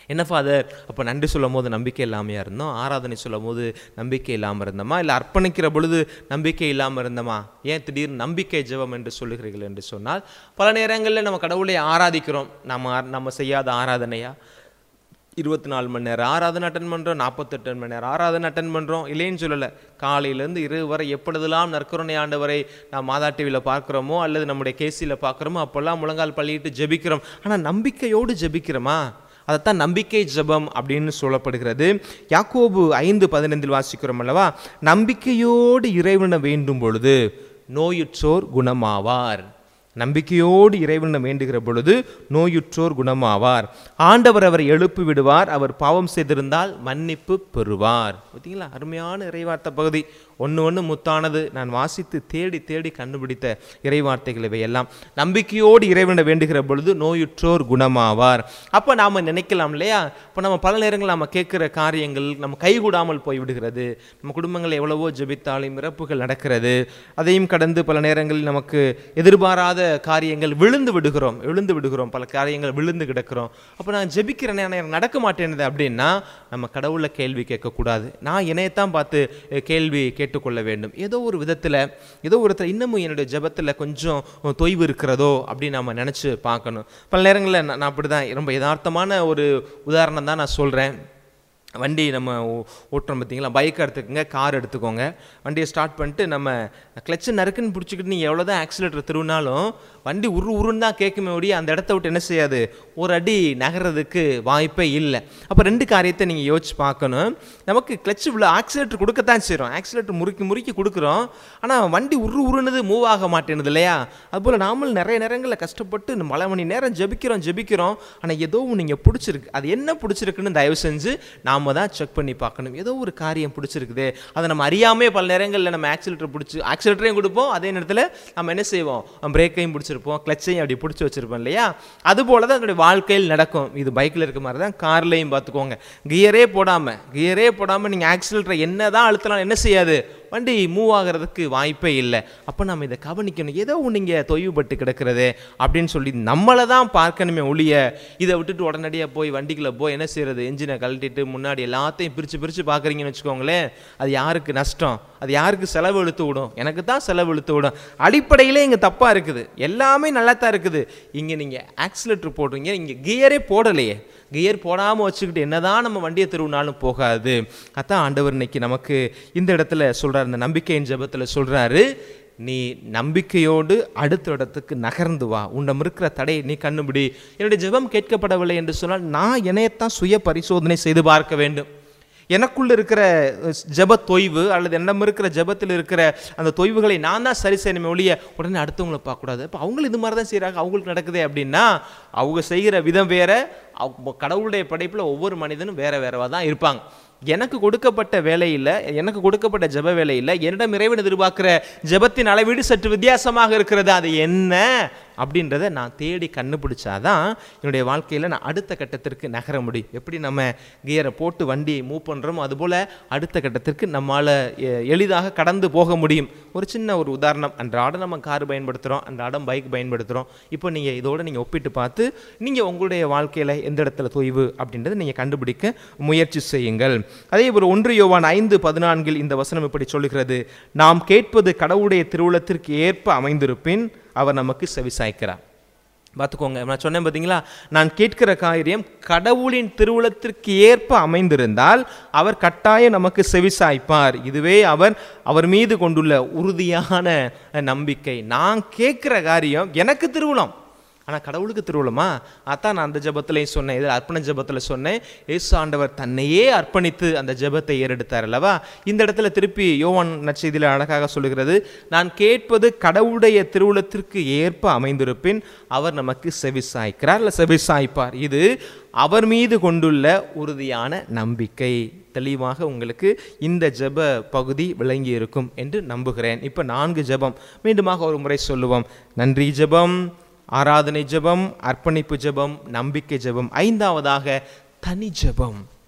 என்ன ஃபாதர், அப்போ நன்றி சொல்லும் போது நம்பிக்கை இல்லாமையா இருந்தோம், ஆராதனை சொல்லும் போது நம்பிக்கை இல்லாமல் இருந்தோமா, இல்லை அர்ப்பணிக்கிற பொழுது நம்பிக்கை இல்லாமல் இருந்தோமா, ஏன் திடீர்னு நம்பிக்கை ஜெபம் என்று சொல்லுகிறீர்கள் என்று சொன்னால், பல நேரங்களில் நம்ம கடவுளை ஆராதிக்கிறோம். நம்ம நம்ம செய்யாத ஆராதனையா? இருபத்தி நாலு மணி நேரம் ஆராதனை அட்டன் பண்ணுறோம், நாற்பத்தெட்டு மணி நேரம் ஆராதனை அட்டன் பண்ணுறோம், இல்லைன்னு சொல்லலை. காலையிலேருந்து இரவு வரை எப்பொழுதெல்லாம் நற்கருணை ஆண்டவரை நாம் மாதா டிவியில் பார்க்குறோமோ அல்லது நம்முடைய கேசியில் பார்க்குறோமோ அப்போல்லாம் முழங்கால் பள்ளியிட்டு ஜெபிக்கிறோம். ஆனால் நம்பிக்கையோடு ஜெபிக்கிறோமா? அதைத்தான் நம்பிக்கை ஜெபம் அப்படின்னு சொல்லப்படுகிறது. யாக்கோபு ஐந்து பதினைந்தில் வாசிக்கிறோம் அல்லவா, நம்பிக்கையோடு இறைவனை வேண்டும் பொழுது நோயுற்றோர் குணமாவார். நம்பிக்கையோடு இறைவனை வேண்டுகிற பொழுது நோயுற்றோர் குணமாவார். ஆண்டவர் அவரை எழுப்பி விடுவார், அவர் பாவம் செய்திருந்தால் மன்னிப்பு பெறுவார். பார்த்தீங்களா, அருமையான இறைவார்த்தை பகுதி. ஒன்று ஒன்று முத்தானது. நான் வாசித்து தேடி தேடி கண்டுபிடித்த இறைவார்த்தைகள் இவையெல்லாம். நம்பிக்கையோடு இறைவனை வேண்டுகிற பொழுது நோயுற்றோர் குணமாவார். அப்போ நாம் நினைக்கலாம் இல்லையா, இப்போ நம்ம பல நேரங்கள் நம்ம கேட்குற காரியங்கள் நம்ம கைகூடாமல் போய்விடுகிறது. நம்ம குடும்பங்கள் எவ்வளவோ ஜெபித்தாலும் இறப்புகள் நடக்கிறது. அதையும் கடந்து பல நேரங்களில் நமக்கு எதிர்பாராத காரியங்கள் விழுந்து விடுகிறோம் விழுந்து விடுகிறோம் பல காரியங்கள் விழுந்து கிடக்கிறோம். அப்போ நான் ஜெபிக்கிறேன், எனக்கு நடக்க மாட்டேன்னுது அப்படின்னா நம்ம கடவுளை கேள்வி கேட்கக்கூடாது. நான் என்னையத்தான் பார்த்து கேள்வி கேட்டுக்கொள்ள வேண்டும். ஏதோ ஒரு விதத்தில் ஏதோ ஒரு இன்னமும் என்னுடைய ஜெபத்தில் கொஞ்சம் தொய்வு இருக்கிறதோ அப்படின்னு நம்ம நினச்சி பார்க்கணும். பல நேரங்களில் நான் அப்படி தான் ரொம்ப யதார்த்தமான ஒரு உதாரணம் தான் நான் சொல்கிறேன். வண்டி நம்ம ஓட்டுறோம் பார்த்தீங்களா, பைக் எடுத்துக்கோங்க, கார் எடுத்துக்கோங்க. வண்டியை ஸ்டார்ட் பண்ணிட்டு நம்ம கிளச்சு நறுக்குன்னு பிடிச்சிக்கிட்டு நீங்கள் எவ்வளோ தான் ஆக்சிலேட்டர் திருவினாலும் வண்டி உரு உருன்னு தான் கேட்குமே ஒழிய அந்த இடத்த விட்டு என்ன செய்யாது, ஒரு அடி நகர்றதுக்கு வாய்ப்பே இல்லை. அப்போ ரெண்டு காரியத்தை நீங்கள் யோசிச்சு பார்க்கணும். நமக்கு கிளச்சு இவ்வளோ ஆக்சிலேட்டர் கொடுக்கத்தான் செய்கிறோம், ஆக்சிலேட்டர் முறுக்கி முறுக்கி கொடுக்குறோம், ஆனால் வண்டி உரு உருன்னது மூவ் ஆக மாட்டேனுது இல்லையா? அதுபோல் நாமளும் நிறைய நேரங்களில் கஷ்டப்பட்டு பல மணி நேரம் ஜெபிக்கிறோம் ஜெபிக்கிறோம் ஆனால் ஏதோ நீங்கள் பிடிச்சிருக்கு. அது என்ன பிடிச்சிருக்குன்னு தயவு செஞ்சு நாம் நம்ம தான் செக் பண்ணி பார்க்கணும். ஏதோ ஒரு காரியம் பிடிச்சிருக்குது, அதை நம்ம அறியாமே பல நேரங்களில் நம்ம ஆக்சிலேட்டர் பிடிச்சி ஆக்சிலேட்டரையும் கொடுப்போம், அதே நேரத்தில் நம்ம என்ன செய்வோம், பிரேக்கையும் பிடிச்சிருப்போம், கிளச்சையும் அப்படி பிடிச்சி வச்சிருப்போம் இல்லையா? அதுபோல தான் அதனுடைய வாழ்க்கையில் நடக்கும். இது பைக்கில் இருக்க மாதிரி தான் கார்லையும் பார்த்துக்கோங்க. கியரே போடாமல் கியரே போடாமல் நீங்கள் ஆக்சிலேட்டரை என்ன தான் அழுத்தலாம் என்ன செய்யாது, வண்டி மூவ் ஆகிறதுக்கு வாய்ப்பே இல்லை. அப்போ நம்ம இதை கவனிக்கணும். ஏதோ நீங்கள் தொய்வுபட்டு கிடக்கிறது அப்படின்னு சொல்லி நம்மளை தான் பார்க்கணுமே ஒழிய இதை விட்டுட்டு உடனடியாக போய் வண்டிக்குள்ளே போய் என்ன செய்கிறது, என்ஜினை கழட்டிட்டு முன்னாடி எல்லாத்தையும் பிரித்து பிரித்து பார்க்குறீங்கன்னு வச்சுக்கோங்களேன், அது யாருக்கு நஷ்டம், அது யாருக்கு செலவு இழுத்து விடும்? எனக்கு தான் செலவு இழுத்து விடும். அடிப்படையிலே இங்கே தப்பாக இருக்குது, எல்லாமே நல்லா தான் இருக்குது. இங்கே நீங்கள் ஆக்சிலேட்டர் போடுறீங்க, இங்கே கியரே போடலையே, கியர் போடாமல் வச்சுக்கிட்டு என்னதான் நம்ம வண்டியை திருவினாலும் போகாது. அதான் ஆண்டவர் இன்னைக்கு நமக்கு இந்த இடத்துல சொல்கிறார், இந்த நம்பிக்கையின் ஜெபத்தில் சொல்கிறாரு, நீ நம்பிக்கையோடு அடுத்த இடத்துக்கு நகர்ந்து வா, உன்னம் இருக்கிற தடையை நீ கண்டுபிடி. என்னுடைய ஜெபம் கேட்கப்படவில்லை என்று சொன்னால் நான் என்னையத்தான் சுய பரிசோதனை செய்து பார்க்க வேண்டும். எனக்குள்ள இருக்கிற ஜெப தொய்வு அல்லது என்னம் இருக்கிற ஜெபத்தில் இருக்கிற அந்த தொய்வுகளை நான் தான் சரி செய்யணுமே ஒழிய உடனே அடுத்தவங்களை பார்க்கக்கூடாது. இப்போ அவங்களும் இது மாதிரி தான் செய்கிறாங்க, அவங்களுக்கு நடக்குதே அப்படின்னா அவங்க செய்கிற விதம் வேற. கடவுளுடைய படைப்பில் ஒவ்வொரு மனிதனும் வேற வேறவா தான் இருப்பாங்க. எனக்கு கொடுக்கப்பட்ட வேலையில் எனக்கு கொடுக்கப்பட்ட ஜெப வேலையில் என்னிடம் இறைவன் எதிர்பார்க்கிற ஜெபத்தின் அளவீடு சற்று வித்தியாசமாக இருக்கிறது. அது என்ன அப்படின்றத நான் தேடி கண்டுபிடிச்சாதான் என்னுடைய வாழ்க்கையில் நான் அடுத்த கட்டத்திற்கு நகர முடியும். எப்படி நம்ம கியரை போட்டு வண்டியை மூவ் பண்ணுறோமோ அதுபோல் அடுத்த கட்டத்திற்கு நம்மளால் எளிதாக கடந்து போக முடியும். ஒரு சின்ன ஒரு உதாரணம், அன்றாடம் நம்ம கார் பயன்படுத்துகிறோம், அன்றாடம் பைக் பயன்படுத்துகிறோம். இப்போ நீங்கள் இதோடு நீங்கள் ஒப்பிட்டு பார்த்து நீங்கள் உங்களுடைய வாழ்க்கையில் எந்த இடத்துல தொய்வு அப்படின்றத நீங்கள் கண்டுபிடிக்க முயற்சி செய்யுங்கள். அதே ஒரு ஒன்று யோவான் ஐந்து பதினான்கில் இந்த வசனம் இப்படி சொல்லுகிறது, நாம் கேட்பது கடவுளுடைய திருவுளத்திற்கு ஏற்ப அமைந்திருப்பின் அவர் நமக்கு செவிசாய்க்கிறார். பார்த்துக்கோங்க, நான் சொன்னேன் பார்த்தீங்களா, நான் கேட்கிற காரியம் கடவுளின் திருவுளத்திற்கு ஏற்ப அமைந்திருந்தால் அவர் கட்டாயம் நமக்கு செவிசாய்ப்பார். இதுவே அவர் அவர் மீது கொண்டுள்ள உறுதியான நம்பிக்கை. நான் கேட்கிற காரியம் எனக்கு திருவுளம், ஆனால் கடவுளுக்கு திருவுளமா? அதான் நான் அந்த ஜெபத்திலையும் சொன்னேன், இதில் அர்ப்பண ஜெபத்தில் சொன்னேன். இயேசு ஆண்டவர் தன்னையே அர்ப்பணித்து அந்த ஜெபத்தை ஏறெடுத்தார் அல்லவா? இந்த இடத்துல திருப்பி யோவான் நற்செய்தியில் அழகாக சொல்லுகிறது, நான் கேட்பது கடவுளுடைய திருவுளத்திற்கு ஏற்ப அமைந்திருப்பின் அவர் நமக்கு செவிசாய்க்கிறார் இல்லை செவிசாய்ப்பார். இது அவர் மீது கொண்டுள்ள உறுதியான நம்பிக்கை. தெளிவாக உங்களுக்கு இந்த ஜெப பகுதி விளங்கி இருக்கும் என்று நம்புகிறேன். இப்போ நான்கு ஜெபம் மீண்டுமாக ஒரு முறை சொல்லுவோம். நன்றி ஜெபம், ஆராதனை ஜெபம், அர்ப்பணிப்பு ஜெபம், நம்பிக்கை ஜெபம். ஐந்தாவதாக தனி ஜெபம்.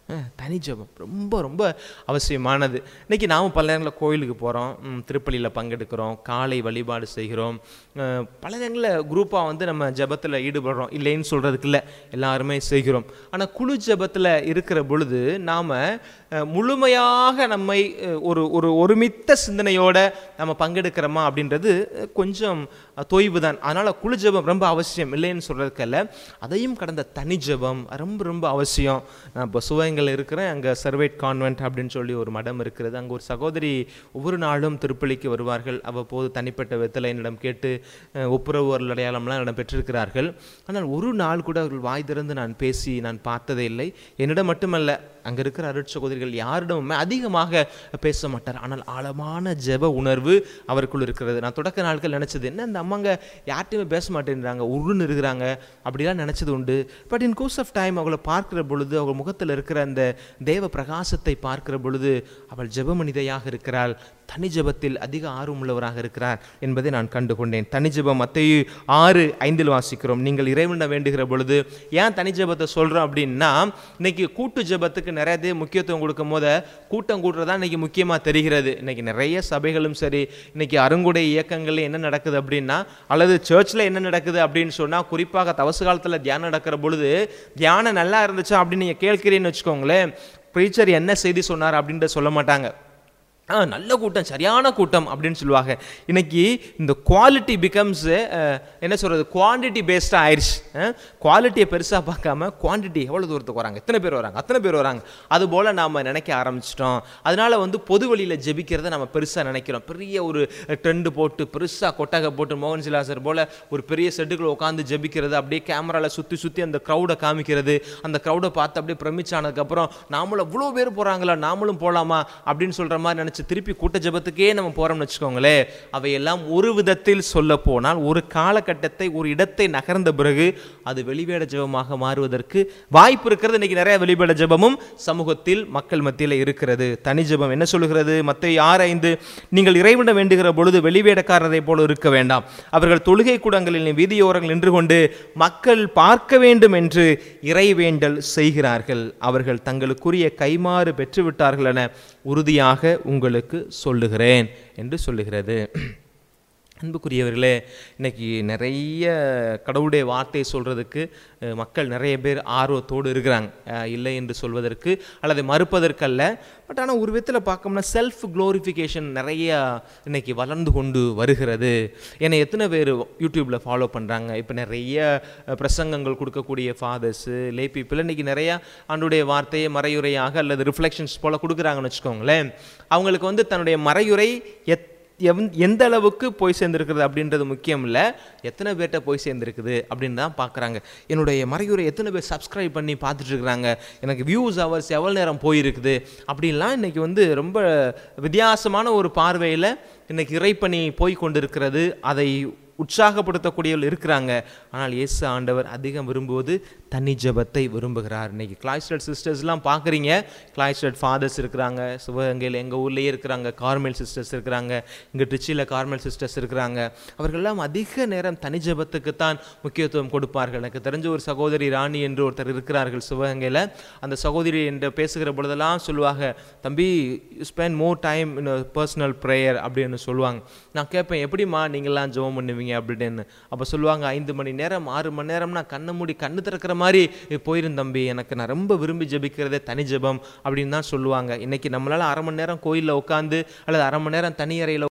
தனி ஜெபம் ரொம்ப ரொம்ப அவசியமானது. இன்றைக்கி நாம் பல நேரங்களில் கோயிலுக்கு போகிறோம், திருப்பலியில் பங்கெடுக்கிறோம், காலை வழிபாடு செய்கிறோம், பல நேரங்களில் குரூப்பாக வந்து நம்ம ஜெபத்தில் ஈடுபடுறோம், இல்லைன்னு சொல்கிறதுக்கு இல்லை, எல்லாருமே செய்கிறோம். ஆனால் குழு ஜெபத்தில் இருக்கிற பொழுது நாம் முழுமையாக நம்மை ஒரு ஒரு ஒருமித்த சிந்தனையோடு நம்ம பங்கெடுக்கிறோமா அப்படின்றது கொஞ்சம் தொய்வு தான். அதனால் குழு ஜெபம் ரொம்ப அவசியம், இல்லைன்னு சொல்கிறதுக்கல்ல. அதையும் கடந்த தனி ஜெபம் ரொம்ப ரொம்ப அவசியம். நான் இப்போ சுவைங்கள் இருக்கிறேன், அங்கே சர்வேட் கான்வென்ட் அப்படின்னு சொல்லி ஒரு மடம் இருக்கிறது. அங்கே ஒரு சகோதரி ஒவ்வொரு நாளும் திருப்பலிக்கு வருவார்கள். அவ்வப்போது தனிப்பட்ட விதத்தில் என்னிடம் கேட்டு ஒப்புரவு அடையாளம்லாம் என்னிடம் பெற்றிருக்கிறார்கள். ஆனால் ஒரு நாள் கூட அவர்கள் வாய் திறந்து நான் பேசி நான் பார்த்ததே இல்லை. என்னிடம் மட்டுமல்ல, அங்கே இருக்கிற அருட்சகோதரிகள் யாரிடமுமே அதிகமாக பேச மாட்டார். ஆனால் ஆழமான ஜெப உணர்வு அவருக்குள் இருக்கிறது. நான் தொடக்க நாட்கள் நினச்சது என்ன, இந்த அம்மாங்க யார்ட்டையுமே பேச மாட்டேன்றாங்க, உருன்னு இருக்கிறாங்க, அப்படிலாம் நினச்சது உண்டு. But in course of time அவளை பார்க்கிற பொழுது, அவள் முகத்தில் இருக்கிற அந்த தேவ பிரகாசத்தை பார்க்கிற பொழுது அவள் ஜெப மனிதையாக இருக்கிறாள், தனி ஜெபத்தில் அதிக ஆர்வமுள்ளவராக இருக்கிறார் என்பதை நான் கண்டு கொண்டேன். தனி ஜெபம் மத்தேயு ஆறு ஐந்தில் வாசிக்கிறோம். நீங்கள் இறைவனை வேண்டுகிற பொழுது ஏன் தனி ஜெபத்தை சொல்கிறோம் அப்படின்னா, இன்னைக்கு கூட்டு ஜெபத்துக்கு நிறைய முக்கியத்துவம் கொடுக்கும் போது கூட்டம் கூட்டுறதா இன்னைக்கு முக்கியமாக தெரிகிறது. இன்னைக்கு நிறைய சபைகளும் சரி, இன்னைக்கு அருங்குடை இயக்கங்கள்ல என்ன நடக்குது அப்படின்னா, அல்லது சர்ச்சில் என்ன நடக்குது அப்படின்னு சொன்னால், குறிப்பாக தவசு காலத்தில் தியானம் நடக்கிற பொழுது தியானம் நல்லா இருந்துச்சா அப்படின்னு நீங்கள் கேட்கிறீன்னு வச்சுக்கோங்களேன், ப்ரீச்சர் என்ன செய்தி சொன்னார் அப்படின்ற சொல்ல மாட்டாங்க. ஆ நல்ல கூட்டம், சரியான கூட்டம் அப்படின்னு சொல்லுவாங்க. இன்னைக்கு இந்த குவாலிட்டி பிகம்ஸ் என்ன சொல்கிறது, குவான்டிட்டி பேஸ்டாக ஆயிடுச்சு. குவாலிட்டியை பெருசாக பார்க்காம குவான்டிட்டி, எவ்வளோ தூரத்துக்கு வராங்க, எத்தனை பேர் வராங்க, அத்தனை பேர் வராங்க, அதுபோல் நாம் நினைக்க ஆரம்பிச்சிட்டோம். அதனால் வந்து பொது வழியில் ஜெபிக்கிறத நம்ம பெருசாக நினைக்கிறோம். பெரிய ஒரு ட்ரெண்டு போட்டு பெருசாக கொட்டகை போட்டு மோகன் சிலாசர் போல் ஒரு பெரிய செட்டுக்குள்ள உட்காந்து ஜெபிக்கிறது, அப்படியே கேமராவில் சுற்றி சுற்றி அந்த க்ரௌடை காமிக்கிறது, அந்த க்ரௌடை பார்த்து அப்படியே பிரமிச்சானதுக்கப்புறம் நாமளும் இவ்வளோ பேர் போகிறாங்களா, நாமளும் போகலாமா அப்படின்னு சொல்கிற மாதிரி நினச்சி திருப்பி கூட்ட ஜெபத்துக்கே நம்ம போறோம்னு வச்சுக்கோங்களேன். அவையெல்லாம் ஒரு விதத்தில் சொல்ல போனால் ஒரு காலகட்டத்தை, ஒரு இடத்தை நகர்ந்த பிறகு அது வெளிவேட ஜெபமாக மாறுவதற்கு வாய்ப்பு இருக்கிறது. இன்னைக்கு நிறைய வெளிவேட ஜெபமும் சமூகத்தில் மக்கள் மத்தியில் இருக்கிறது. தனி ஜெபம் என்ன சொல்லுகிறது? மத்தேயு ஆறு ஐந்து, நீங்கள் இறைவனை வேண்டுகிற பொழுது வெளிவேடக்காரரை போல இருக்க வேண்டாம், அவர்கள் தொழுகை கூடங்களில் வீதியோரங்கள் நின்று கொண்டு மக்கள் பார்க்க வேண்டும் என்று இறைவேண்டல் செய்கிறார்கள், அவர்கள் தங்களுக்குரிய கைமாறு பெற்றுவிட்டார்கள் என உறுதியாக உங்களுக்கு சொல்லுகிறேன் என்று சொல்லுகிறது. அன்புக்குரியவர்களே, இன்றைக்கி நிறைய கடவுளுடைய வார்த்தையை சொல்கிறதுக்கு மக்கள் நிறைய பேர் ஆர்வத்தோடு இருக்கிறாங்க, இல்லை என்று சொல்வதற்கு அல்லது மறுப்பதற்கல்ல. பட் ஆனால் ஒரு விதத்தில் பார்க்கணும்னா செல்ஃப் க்ளோரிஃபிகேஷன் நிறைய இன்றைக்கி வளர்ந்து கொண்டு வருகிறது. என்னை எத்தனை பேர் யூடியூப்பில் ஃபாலோ பண்ணுறாங்க, இப்போ நிறைய பிரசங்கங்கள் கொடுக்கக்கூடிய ஃபாதர்ஸு, லே பீப்பிள் இன்றைக்கி நிறையா ஆண்டுடைய வார்த்தையை மறையுரையாக அல்லது ரிஃப்ளெக்ஷன்ஸ் போல் கொடுக்குறாங்கன்னு வச்சுக்கோங்களேன். அவங்களுக்கு வந்து தன்னுடைய மறையுரை எத் எந்த அளவுக்கு போய் சேர்ந்துருக்குது அப்படின்றது முக்கியம் இல்லை, எத்தனை பேர்கிட்ட போய் சேர்ந்துருக்குது அப்படின்னு தான் பார்க்குறாங்க. என்னுடைய மறையுரை எத்தனை பேர் சப்ஸ்கிரைப் பண்ணி பார்த்துட்ருக்குறாங்க, எனக்கு வியூஸ் ஹவர்ஸ் எவ்வளோ நேரம் போயிருக்குது அப்படின்லாம் இன்றைக்கி வந்து ரொம்ப வித்தியாசமான ஒரு பார்வையில் இன்றைக்கி இறைப்பணி போய் கொண்டு இருக்கிறது. அதை உற்சாகப்படுத்தக்கூடியவர்கள் இருக்கிறாங்க. ஆனால் இயேசு ஆண்டவர் அதிகம் விரும்புவது தனி ஜெபத்தை விரும்புகிறார். இன்றைக்கி கிளாய்ஸ்டட் சிஸ்டர்ஸ்லாம் பார்க்குறீங்க, கிளாய்ஸ்டட் ஃபாதர்ஸ் இருக்கிறாங்க, சிவகங்கையில் எங்கள் ஊர்லேயே இருக்கிறாங்க, கார்மெல் சிஸ்டர்ஸ் இருக்கிறாங்க, இங்கே ட்ரிச்சியில் கார்மெல் சிஸ்டர்ஸ் இருக்கிறாங்க. அவர்களெல்லாம் அதிக நேரம் தனி ஜெபத்துக்கு தான் முக்கியத்துவம் கொடுப்பார்கள். எனக்கு தெரிஞ்ச ஒரு சகோதரி ராணி என்று ஒருத்தர் இருக்கிறார்கள் சிவகங்கையில். அந்த சகோதரி என்று பேசுகிற பொழுதெல்லாம் சொல்லுவாங்க, தம்பி spend more time in personal prayer அப்படின்னு சொல்லுவாங்க. நான் கேட்பேன், எப்படிம்மா நீங்கள்லாம் ஜெபம் பண்ணுவீங்க அப்படின்னு. அப்போ சொல்லுவாங்க, ஐந்து மணி நேரம் ஆறு மணி நேரம் நான் கண்ணை மூடி கண்ணு திறக்கிற மாதிரி போயிருந்தேன் தம்பி, எனக்கு நான் ரொம்ப விரும்பி ஜெபிக்கிறதே தனி ஜெபம் அப்படின்னு தான் சொல்லுவாங்க. இன்னைக்கு நம்மளால அரை மணி நேரம் கோயிலில் உட்காந்து அல்லது அரை மணி நேரம் தனி அறையில்